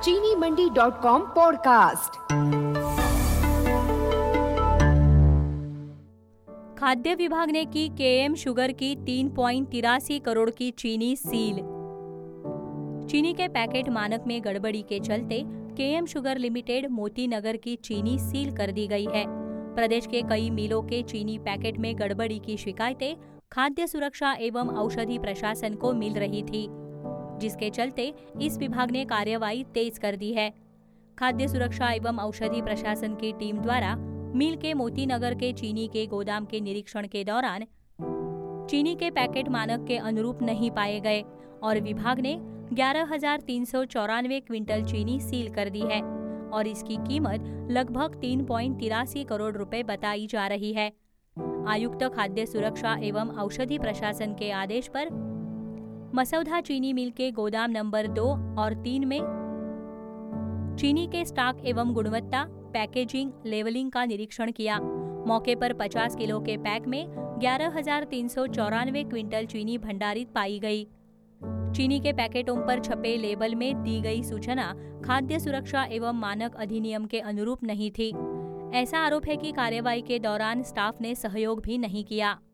चीनीमंडी.com podcast. खाद्य विभाग ने की केएम शुगर की 3.83 करोड़ की चीनी सील। चीनी के पैकेट मानक में गड़बड़ी के चलते KM sugar limited Moti Nagar की चीनी सील कर दी गई है। प्रदेश के कई मिलों के चीनी पैकेट में गड़बड़ी की शिकायतें खाद्य सुरक्षा एवं औषधि प्रशासन को मिल रही थी, जिसके चलते इस विभाग ने कार्रवाई तेज कर दी है। खाद्य सुरक्षा एवं औषधि प्रशासन की टीम द्वारा मिल के मोती नगर के चीनी के गोदाम के निरीक्षण के दौरान चीनी के पैकेट मानक के अनुरूप नहीं पाए गए और विभाग ने 11,394 क्विंटल चीनी सील कर दी है और इसकी कीमत लगभग 3.83 करोड़ रुपए बताई जा रही है। आयुक्त खाद्य सुरक्षा एवं औषधि प्रशासन के आदेश पर मसौदा चीनी मिल के गोदाम नंबर 2 और 3 में चीनी के स्टॉक एवं गुणवत्ता, पैकेजिंग, लेवलिंग का निरीक्षण किया। मौके पर 50 किलो के पैक में 11,394 क्विंटल चीनी भंडारित पाई गई। चीनी के पैकेटों पर छपे लेबल में दी गई सूचना खाद्य सुरक्षा एवं मानक अधिनियम के अनुरूप नहीं थी। ऐसा आरोप है कि कार्रवाई के दौरान स्टाफ ने सहयोग भी नहीं किया।